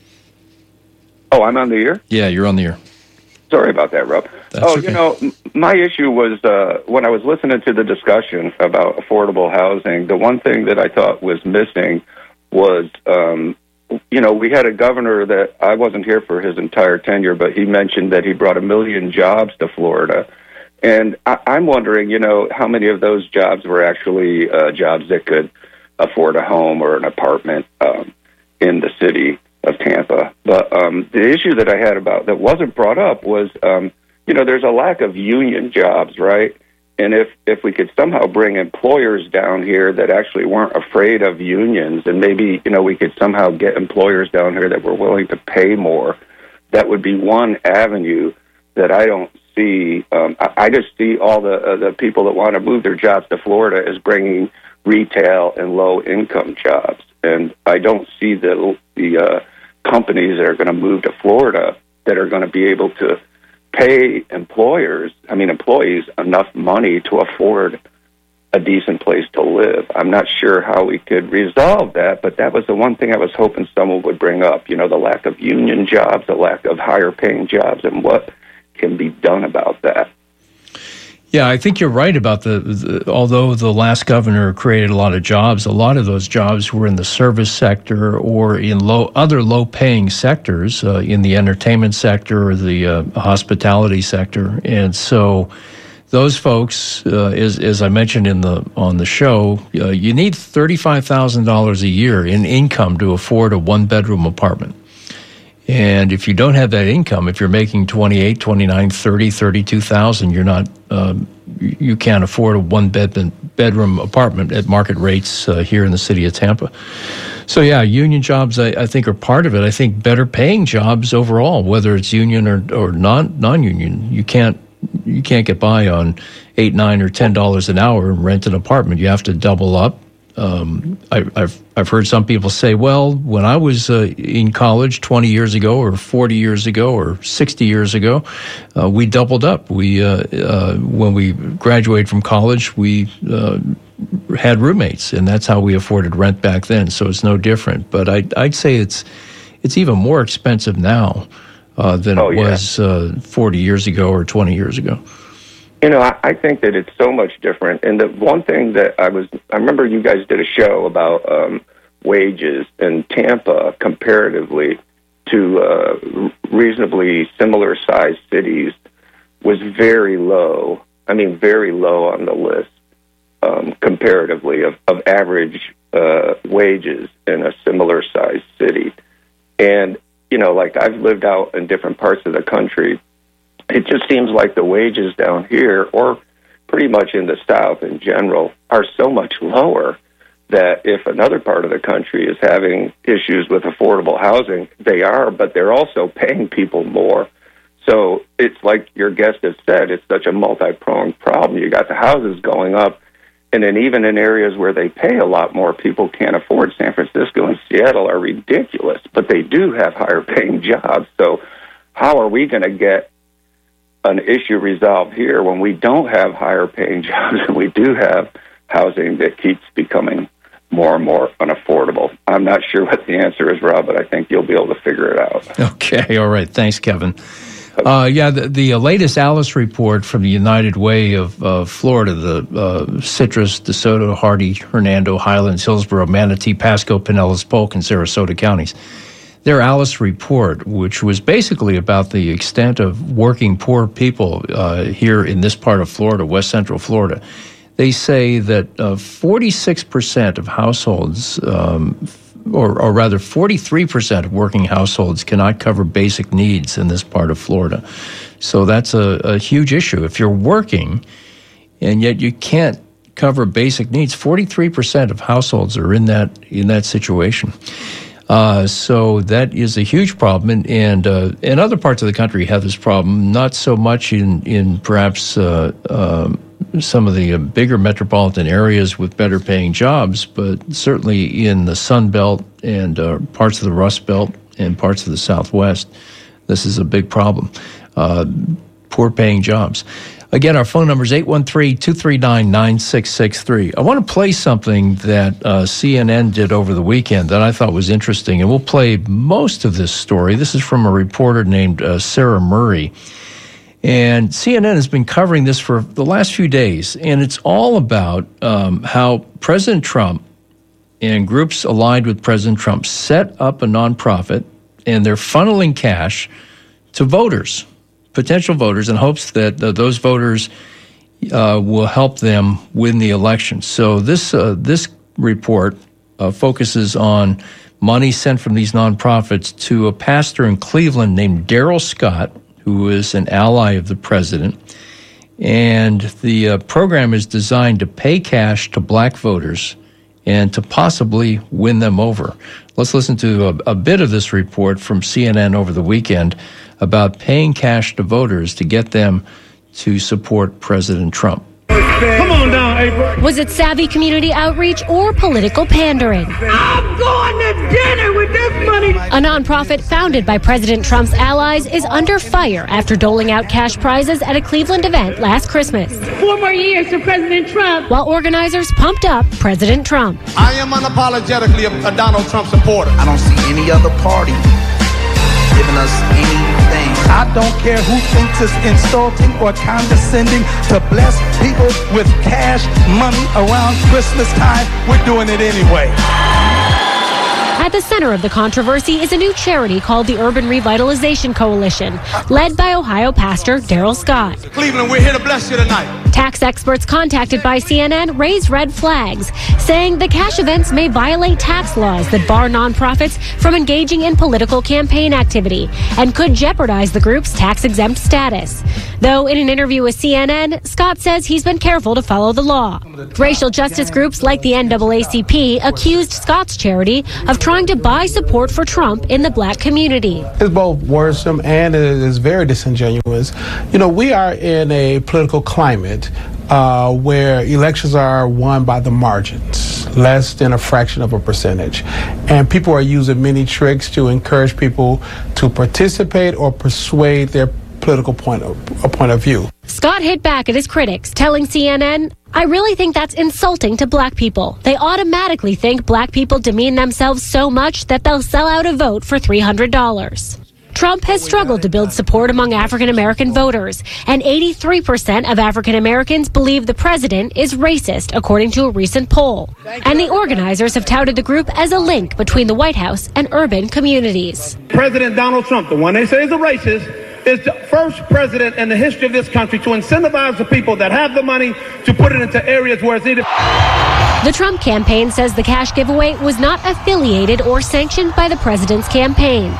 Oh, I'm on the air? Yeah, you're on the air. Sorry about that, Rob. That's oh, okay. you know, m- my issue was uh, when I was listening to the discussion about affordable housing, the one thing that I thought was missing was, um, you know, we had a governor that I wasn't here for his entire tenure, but he mentioned that he brought a million jobs to Florida. And I- I'm wondering, you know, how many of those jobs were actually uh, jobs that could afford a home or an apartment um, in the city of Tampa. But um, the issue that I had about that wasn't brought up was, um, you know, there's a lack of union jobs, right? And if, if we could somehow bring employers down here that actually weren't afraid of unions, and maybe, you know, we could somehow get employers down here that were willing to pay more, that would be one avenue that I don't see. Um, I, I just see all the uh, the people that want to move their jobs to Florida as bringing retail and low-income jobs. And I don't see the the uh, companies that are going to move to Florida that are going to be able to pay employers, I mean employees, enough money to afford a decent place to live. I'm not sure how we could resolve that, but that was the one thing I was hoping someone would bring up, you know, the lack of union jobs, the lack of higher-paying jobs, and what can be done about that. Yeah, I think you're right about the, the, although the last governor created a lot of jobs, a lot of those jobs were in the service sector or in low other low-paying sectors, uh, in the entertainment sector or the uh, hospitality sector. And so those folks, uh, as, as I mentioned in the on the show, uh, you need thirty-five thousand dollars a year in income to afford a one-bedroom apartment. And if you don't have that income, if you're making twenty-eight, twenty-nine, thirty, thirty-two thousand, you're not, um, you can't afford a one bed bedroom apartment at market rates uh, here in the city of Tampa. So yeah, union jobs I, I think are part of it. I think better paying jobs overall, whether it's union or, or non non-union, you can't you can't get by on eight, nine, or ten dollars an hour and rent an apartment. You have to double up. Um, I, I've I've heard some people say, well, when I was uh, in college twenty years ago, or forty years ago, or sixty years ago, uh, we doubled up. We uh, uh, when we graduated from college, we uh, had roommates, and that's how we afforded rent back then. So it's no different. But I, I'd say it's it's even more expensive now uh, than oh, it yeah. was uh, forty years ago or twenty years ago. You know, I, I think that it's so much different. And the one thing that I was, I remember you guys did a show about um, wages in Tampa comparatively to uh, reasonably similar sized cities was very low. I mean, very low on the list um, comparatively of, of average uh, wages in a similar sized city. And, you know, like I've lived out in different parts of the country. It just seems like the wages down here, or pretty much in the South in general, are so much lower that if another part of the country is having issues with affordable housing, they are, but they're also paying people more. So it's like your guest has said, it's such a multi-pronged problem. You got the houses going up, and then even in areas where they pay a lot more, people can't afford. San Francisco and Seattle are ridiculous, but they do have higher paying jobs. So how are we going to get an issue resolved here when we don't have higher paying jobs and we do have housing that keeps becoming more and more unaffordable? I'm not sure what the answer is, Rob, but I think you'll be able to figure it out. Okay, all right. Thanks, Kevin. Uh, yeah, the, the latest ALICE report from the United Way of uh, Florida, the uh, Citrus, DeSoto, Hardy, Hernando, Highlands, Hillsborough, Manatee, Pasco, Pinellas, Polk, and Sarasota counties. Their ALICE report, which was basically about the extent of working poor people uh, here in this part of Florida, West Central Florida, they say that uh, forty-six percent of households, um, or, or rather forty-three percent of working households cannot cover basic needs in this part of Florida. So that's a, a huge issue. If you're working and yet you can't cover basic needs, forty-three percent of households are in that in that situation. Uh, so that is a huge problem, and and, uh, and other parts of the country have this problem. Not so much in in perhaps uh, uh, some of the uh, bigger metropolitan areas with better paying jobs, but certainly in the Sun Belt and uh, parts of the Rust Belt and parts of the Southwest, this is a big problem. Uh, poor paying jobs. Again, our phone number is eight one three, two three nine, nine six six three. I want to play something that uh, C N N did over the weekend that I thought was interesting, and we'll play most of this story. This is from a reporter named uh, Sarah Murray. And C N N has been covering this for the last few days, and it's all about um, how President Trump and groups aligned with President Trump set up a nonprofit, and they're funneling cash to voters, potential voters, in hopes that uh, those voters uh, will help them win the election. So this uh, this report uh, focuses on money sent from these nonprofits to a pastor in Cleveland named Darrell Scott, who is an ally of the president. And the uh, program is designed to pay cash to black voters and to possibly win them over. Let's listen to a, a bit of this report from C N N over the weekend about paying cash to voters to get them to support President Trump. Come on down, April. Was it savvy community outreach or political pandering? I'm going to dinner with this money. A nonprofit founded by President Trump's allies is under fire after doling out cash prizes at a Cleveland event last Christmas. Four more years to President Trump. While organizers pumped up President Trump. I am unapologetically a, a Donald Trump supporter. I don't see any other party giving us anything. I don't care who thinks it's insulting or condescending to bless people with cash money around Christmas time. We're doing it anyway. At the center of the controversy is a new charity called the Urban Revitalization Coalition, led by Ohio pastor Darrell Scott. Cleveland, we're here to bless you tonight. Tax experts contacted by C N N raised red flags, saying the cash events may violate tax laws that bar nonprofits from engaging in political campaign activity and could jeopardize the group's tax-exempt status. Though in an interview with C N N, Scott says he's been careful to follow the law. Racial justice groups like the N double A C P accused Scott's charity of trying to buy support for Trump in the black community. It's both worrisome and it is very disingenuous. You know, we are in a political climate uh, where elections are won by the margins. less than a fraction of a percentage. And people are using many tricks to encourage people to participate or persuade their political point of, a point of view. Scott hit back at his critics, telling C N N, "I really think that's insulting to black people. They automatically think black people demean themselves so much that they'll sell out a vote for three hundred dollars. Trump has struggled to build support among African American voters, and eighty-three percent of African Americans believe the president is racist, according to a recent poll. And the organizers have touted the group as a link between the White House and urban communities. President Donald Trump, the one they say is a racist, is the first president in the history of this country to incentivize the people that have the money to put it into areas where it's needed." The Trump campaign says the cash giveaway was not affiliated or sanctioned by the president's campaign.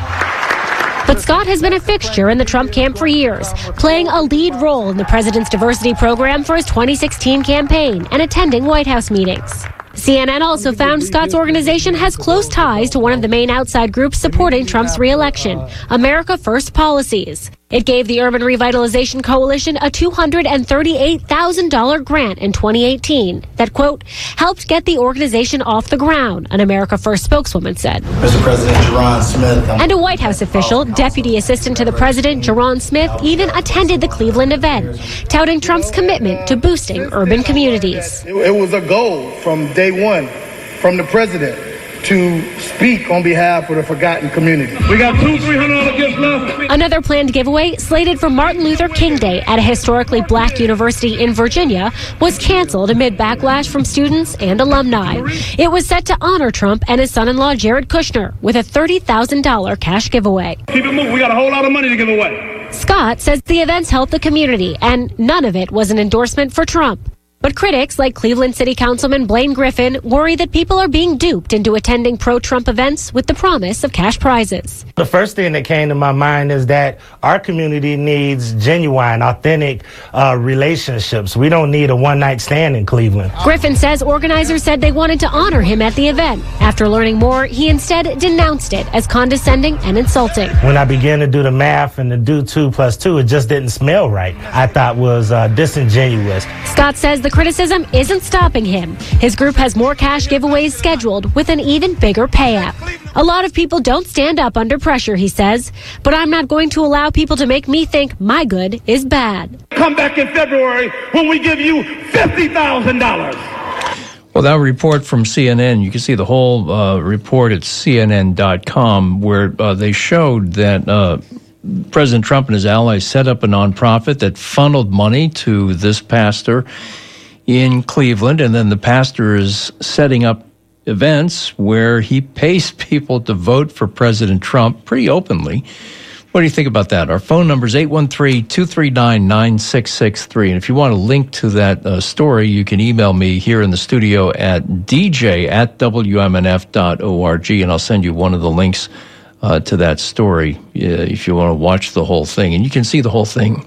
But Scott has been a fixture in the Trump camp for years, playing a lead role in the president's diversity program for his twenty sixteen campaign and attending White House meetings. C N N also found Scott's organization has close ties to one of the main outside groups supporting Trump's re-election, America First Policies. It gave the Urban Revitalization Coalition a two hundred thirty-eight thousand dollars grant in twenty eighteen that, quote, helped get the organization off the ground, an America First spokeswoman said. Mister President Jerron Smith. And a White House official, Deputy Assistant to the President Jerron Smith, even attended the Cleveland event, touting Trump's commitment to boosting urban communities. It was a goal from day one from the president to speak on behalf of the forgotten community. We got two three hundred dollars gifts left. Another planned giveaway, slated for Martin Luther King Day at a historically black university in Virginia, was canceled amid backlash from students and alumni. It was set to honor Trump and his son-in-law Jared Kushner with a thirty thousand dollars cash giveaway. Keep it moving. We got a whole lot of money to give away. Scott says the events helped the community, and none of it was an endorsement for Trump. But critics like Cleveland City Councilman Blaine Griffin worry that people are being duped into attending pro-Trump events with the promise of cash prizes. The first thing that came to my mind is that our community needs genuine, authentic uh, relationships. We don't need a one-night stand in Cleveland. Griffin says organizers said they wanted to honor him at the event. After learning more, he instead denounced it as condescending and insulting. When I began to do the math and to do two plus two, it just didn't smell right. I thought was uh, disingenuous. Scott says the criticism isn't stopping him. His group has more cash giveaways scheduled with an even bigger payout. A lot of people don't stand up under pressure, he says, but I'm not going to allow people to make me think my good is bad. Come back in February when we give you fifty thousand dollars. Well, that report from C N N, you can see the whole uh, report at C N N dot com, where uh, they showed that uh, President Trump and his allies set up a nonprofit that funneled money to this pastor in Cleveland, and then the pastor is setting up events where he pays people to vote for President Trump pretty openly. What do you think about that? Our phone number is eight one three, two three nine, nine six six three. And if you want a link to that uh, story, you can email me here in the studio at d j at w m n f dot org, and I'll send you one of the links uh, to that story uh, if you want to watch the whole thing. And you can see the whole thing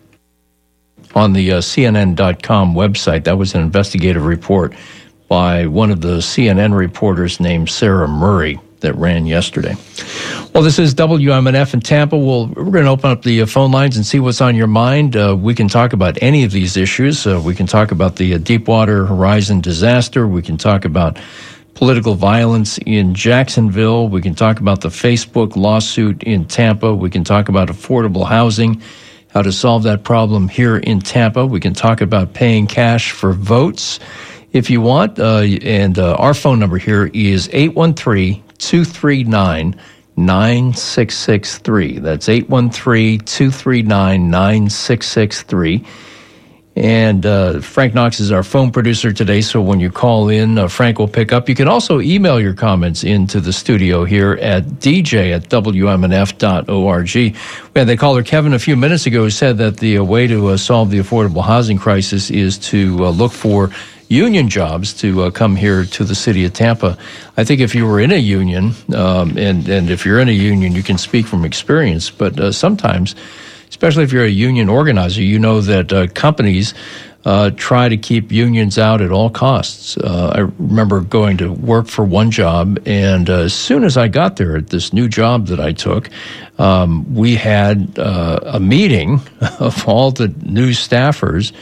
on the uh, C N N dot com website. That was an investigative report by one of the C N N reporters named Sarah Murray that ran yesterday. Well, this is W M N F in Tampa. We'll, we're going to open up the uh, phone lines and see what's on your mind. Uh, we can talk about any of these issues. Uh, we can talk about the uh, Deepwater Horizon disaster. We can talk about political violence in Jacksonville. We can talk about the Facebook lawsuit in Tampa. We can talk about affordable housing, how to solve that problem here in Tampa. We can talk about paying cash for votes if you want. Uh, and uh, our phone number here is eight one three, two three nine, nine six six three. That's eight one three, two three nine, nine six six three. And uh, Frank Knox is our phone producer today, so when you call in, uh, Frank will pick up. You can also email your comments into the studio here at d j at w m n f dot org. We had the caller Kevin a few minutes ago who said that the uh, way to uh, solve the affordable housing crisis is to uh, look for union jobs to uh, come here to the city of Tampa. I think if you were in a union, um, and, and if you're in a union, you can speak from experience, but uh, sometimes, especially if you're a union organizer, you know that uh, companies uh, try to keep unions out at all costs. Uh, I remember going to work for one job, and uh, as soon as I got there at this new job that I took, um, we had uh, a meeting of all the new staffers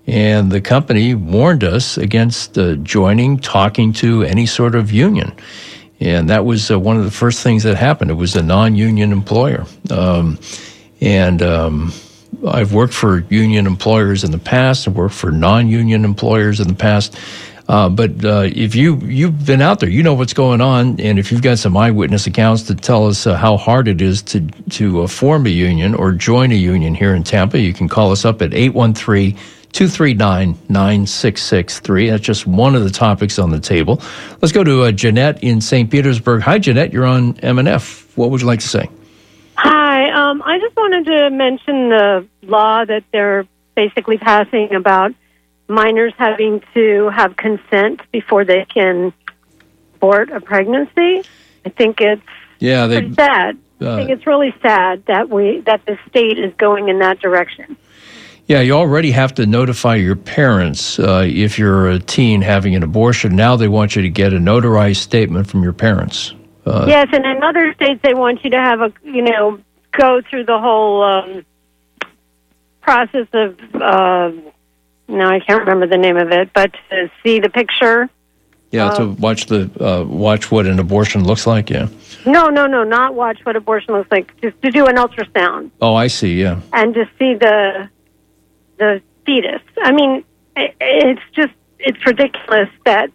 And the company warned us against uh, joining, talking to any sort of union. And that was uh, one of the first things that happened. It was a non-union employer. Um, and um, I've worked for union employers in the past. I've worked for non-union employers in the past. Uh, but uh, if you, you've been out there, you know what's going on. And if you've got some eyewitness accounts to tell us uh, how hard it is to, to uh, form a union or join a union here in Tampa, you can call us up at eight one three, two three nine, nine six six three. That's just one of the topics on the table. Let's go to uh, Jeanette in Saint Petersburg. Hi, Jeanette. You're on M and F. What would you like to say? Hi. Um, I just wanted to mention the law that they're basically passing about minors having to have consent before they can abort a pregnancy. I think it's yeah, they, pretty sad. Uh, I think it's really sad that we that the state is going in that direction. Yeah, you already have to notify your parents uh, if you're a teen having an abortion. Now they want you to get a notarized statement from your parents. Uh, yes, and in other states they want you to have a, you know, go through the whole um, process of, uh, no, I can't remember the name of it, but to see the picture. Yeah, uh, to watch the uh, watch what an abortion looks like, yeah. No, no, no, not watch what abortion looks like, just to do an ultrasound. Oh, I see, yeah. And to see the... the fetus. I mean, it's just, it's ridiculous that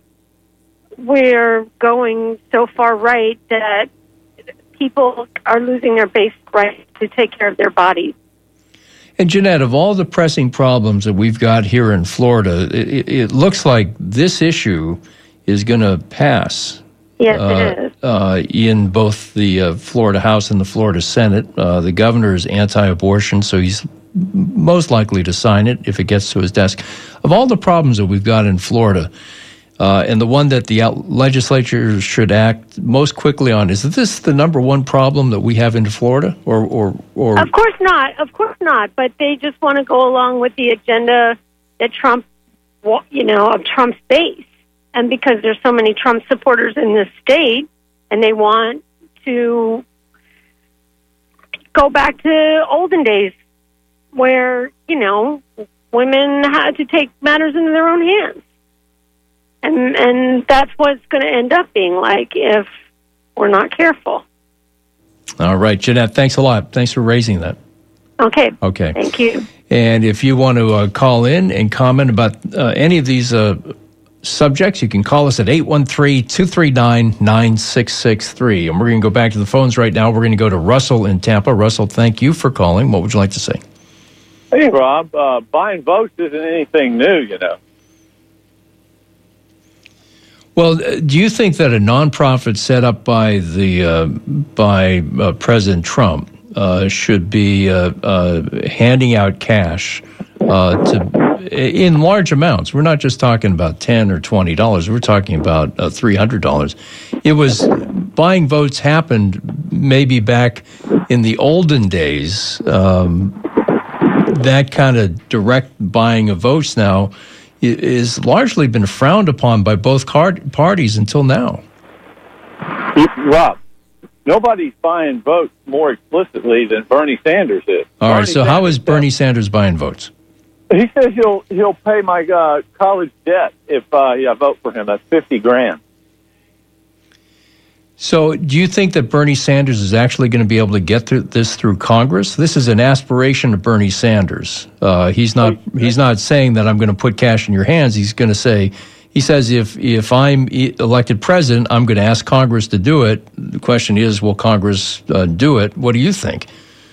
we're going so far right that people are losing their basic right to take care of their bodies. And Jeanette, of all the pressing problems that we've got here in Florida, it, it looks like this issue is going to pass. Yes, uh, it is. Uh, in both the uh, Florida House and the Florida Senate. Uh, the governor is anti-abortion, so he's most likely to sign it if it gets to his desk. Of all the problems that we've got in Florida, uh, and the one that the legislature should act most quickly on, is this the number one problem that we have in Florida? Or, or, or Of course not. Of course not. But they just want to go along with the agenda that Trump, you know, of Trump's base. And because there's so many Trump supporters in this state, and they want to go back to olden days, where, you know, women had to take matters into their own hands. And and that's what it's going to end up being like if we're not careful. All right, Jeanette, thanks a lot. Thanks for raising that. Okay. Okay. Thank you. And if you want to uh, call in and comment about uh, any of these uh, subjects, you can call us at eight one three, two three nine, nine six six three. And we're going to go back to the phones right now. We're going to go to Russell in Tampa. Russell, thank you for calling. What would you like to say? Hey, Rob, uh, buying votes isn't anything new, you know. Well, do you think that a nonprofit set up by the uh, by uh, President Trump uh, should be uh, uh, handing out cash uh, to in large amounts? We're not just talking about ten or twenty dollars. We're talking about uh, three hundred dollars. It was buying votes happened maybe back in the olden days. Um, that kind of direct buying of votes now is largely been frowned upon by both card- parties until now. Rob, nobody's buying votes more explicitly than Bernie Sanders is. All Bernie right, so Sanders how is Bernie Sanders buying votes? He says he'll he'll pay my uh, college debt if uh, yeah, I vote for him. That's fifty grand. So do you think that Bernie Sanders is actually going to be able to get through this through Congress? This is an aspiration of Bernie Sanders. Uh, he's not he's not saying that I'm going to put cash in your hands. He's going to say, he says, if if I'm elected president, I'm going to ask Congress to do it. The question is, will Congress uh, do it? What do you think?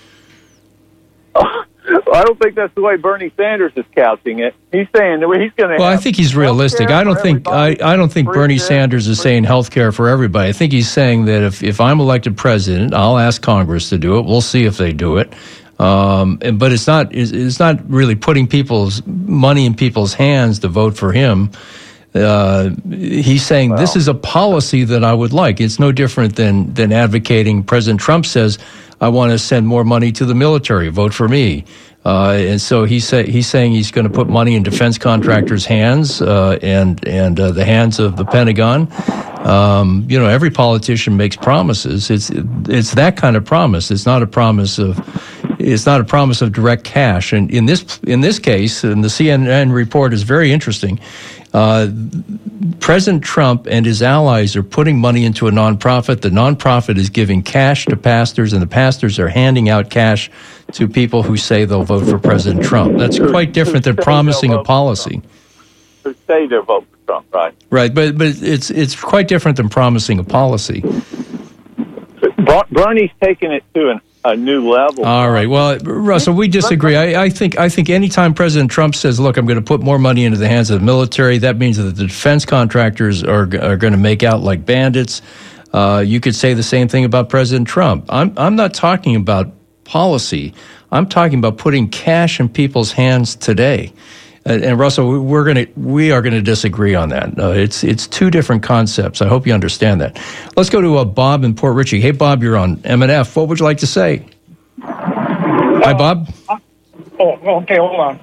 I don't think that's the way Bernie Sanders is couching it. He's saying that he's going to. Well, I think he's realistic. I don't think I, I don't think Bernie Sanders is saying health care for everybody. I think he's saying that if, if I'm elected president, I'll ask Congress to do it. We'll see if they do it. Um, and, but it's not it's, it's not really putting people's money in people's hands to vote for him. Uh, he's saying this is a policy that I would like. It's no different than than advocating. President Trump says, I want to send more money to the military. Vote for me. Uh, and so he say, he's saying he's going to put money in defense contractors' hands uh, and and uh, the hands of the Pentagon. Um, you know, every politician makes promises. It's it's that kind of promise. It's not a promise of, it's not a promise of direct cash. And in this in this case, and the C N N report is very interesting, uh, President Trump and his allies are putting money into a nonprofit. The nonprofit is giving cash to pastors, and the pastors are handing out cash to people who say they'll vote for President Trump. That's quite different than promising a policy. Who say they'll vote for Trump, right? Right, but but it's it's quite different than promising a policy. Bernie's taking it to an, a new level. All right. Well, Russell, we disagree. I, I think I think anytime President Trump says, "Look, I'm going to put more money into the hands of the military," that means that the defense contractors are are going to make out like bandits. Uh, you could say the same thing about President Trump. I'm I'm not talking about policy. I'm talking about putting cash in people's hands today. And, and Russell, we're going to we are going to disagree on that. Uh, it's it's two different concepts. I hope you understand that. Let's go to uh, Bob in Port Richey. Hey, Bob, you're on M and F. What would you like to say? Hi, Bob. Uh, oh, okay. Hold on.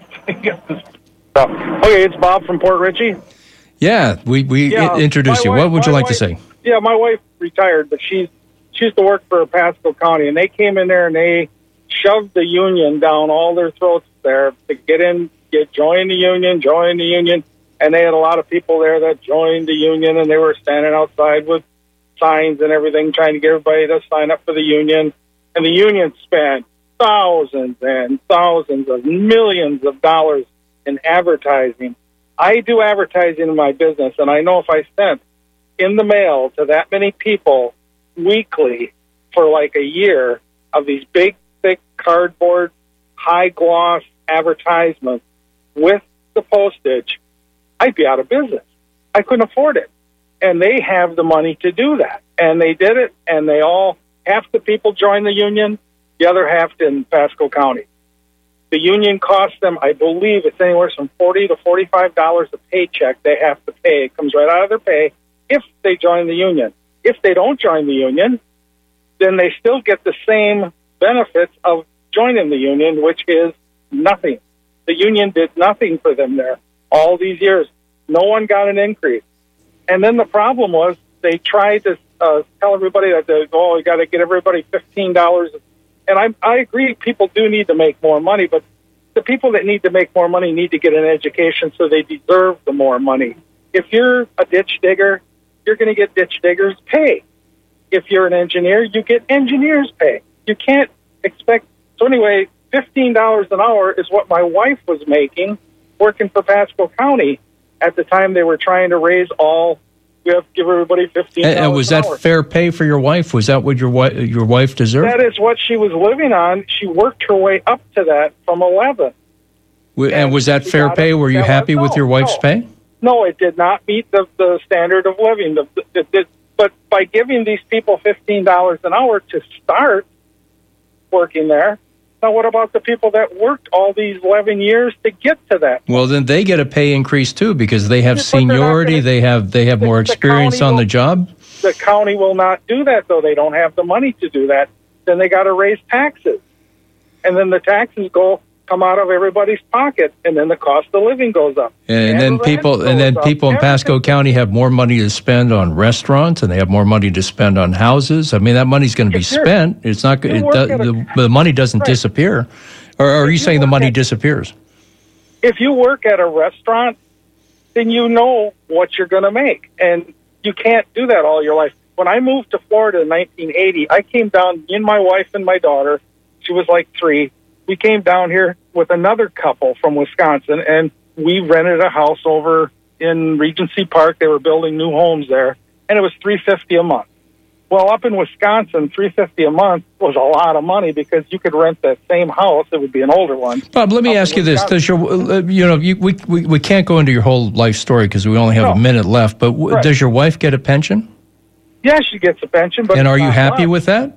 Okay, it's Bob from Port Richey. Yeah, we we yeah, introduced you. Wife, What would you like wife, to say? Yeah, my wife retired, but she's she used to work for Pasco County, and they came in there and they shoved the union down all their throats there to get in. Get join the union, join the union, and they had a lot of people there that joined the union, and they were standing outside with signs and everything, trying to get everybody to sign up for the union. And the union spent thousands and thousands of millions of dollars in advertising. I do advertising in my business, and I know if I sent in the mail to that many people weekly for like a year of these big, thick cardboard, high gloss advertisements, with the postage, I'd be out of business. I couldn't afford it. And they have the money to do that. And they did it, and they all, half the people joined the union, the other half in Pasco County. The union cost them, I believe, it's anywhere from forty to forty-five dollars a paycheck they have to pay. It comes right out of their pay if they join the union. If they don't join the union, then they still get the same benefits of joining the union, which is nothing. The union did nothing for them there all these years. No one got an increase. And then the problem was they tried to uh, tell everybody that, they, oh, you got to get everybody fifteen dollars. And I, I agree, people do need to make more money, but the people that need to make more money need to get an education, so they deserve the more money. If you're a ditch digger, you're going to get ditch diggers' pay. If you're an engineer, you get engineers' pay. You can't expect... So anyway... fifteen dollars an hour is what my wife was making working for Pasco County at the time they were trying to raise all, we have to give everybody fifteen dollars and, and was an that hour. Fair pay for your wife? Was that what your, wi- your wife deserved? That is what she was living on. She worked her way up to that from eleven. W- and, and was that fair pay? It, Were you happy was, with your wife's no. pay? No, it did not meet the, the standard of living. The, the, the, but by giving these people fifteen dollars an hour to start working there, now, what about the people that worked all these eleven years to get to that? Well, then they get a pay increase too because they have seniority. Gonna, they have they have the, more experience the on will, the job. The county will not do that, though. They don't have the money to do that. Then they got to raise taxes, and then the taxes go come out of everybody's pocket, and then the cost of living goes up. And, and then people and then people in Pasco County have more money to spend on restaurants, and they have more money to spend on houses. I mean, that money's going to be spent. It's not. It does, a, the, the money doesn't right. disappear. Or, or are you, you saying the money at, disappears? If you work at a restaurant, then you know what you're going to make, and you can't do that all your life. When I moved to Florida in nineteen eighty, I came down, me and my wife and my daughter. She was like three. We came down here with another couple from Wisconsin, and we rented a house over in Regency Park. They were building new homes there, and it was three hundred fifty dollars a month. Well, up in Wisconsin, three hundred fifty dollars a month was a lot of money because you could rent that same house. It would be an older one. Bob, let me ask you this: Does your, uh, you know, you, we, we we can't go into your whole life story because we only have no. a minute left. But w- right. does your wife get a pension? Yeah, she gets a pension. But and are you happy much. with that?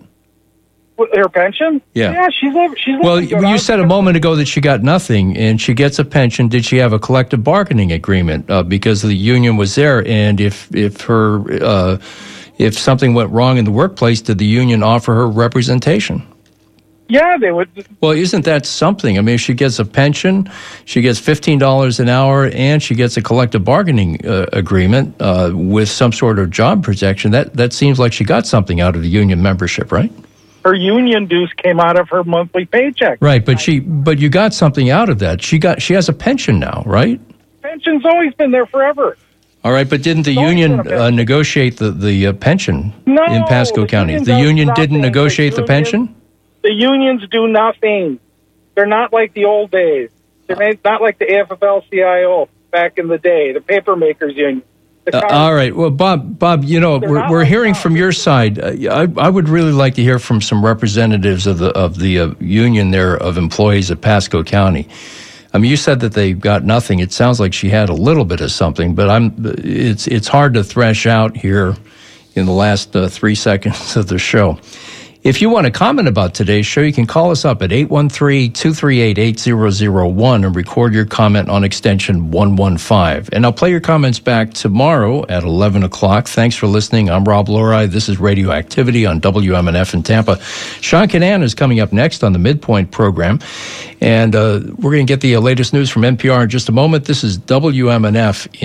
Her pension? Yeah. Yeah, she's living. She's well, you said a moment ago that she got nothing, and she gets a pension. Did she have a collective bargaining agreement uh, because the union was there? And if if her uh, if something went wrong in the workplace, did the union offer her representation? Yeah, they would. Well, isn't that something? I mean, if she gets a pension, she gets fifteen dollars an hour, and she gets a collective bargaining uh, agreement uh, with some sort of job protection. That that seems like she got something out of the union membership, right? Her union dues came out of her monthly paycheck. Right, but she, but you got something out of that. She got, she has a pension now, right? Pension's always been there forever. All right, but didn't the It's always union been a uh, negotiate the the uh, pension No, in Pasco the County? union The does union nothing. didn't negotiate the, The pension. union- The unions do nothing. They're not like the old days. They're not like the A F L C I O back in the day, the paper makers union. Uh, all right. Well, Bob, Bob, you know, we're, we're hearing from your side. Uh, I, I would really like to hear from some representatives of the of the uh, union there of employees at Pasco County. I mean, you said that they got nothing. It sounds like she had a little bit of something, but I'm. It's it's hard to thresh out here in the last uh, three seconds of the show. If you want to comment about today's show, you can call us up at eight one three, two three eight, eight zero zero one and record your comment on extension one one five. And I'll play your comments back tomorrow at eleven o'clock. Thanks for listening. I'm Rob Lori. This is Radioactivity on W M N F in Tampa. Sean Kinane is coming up next on the Midpoint program. And uh, we're going to get the latest news from N P R in just a moment. This is W M N F in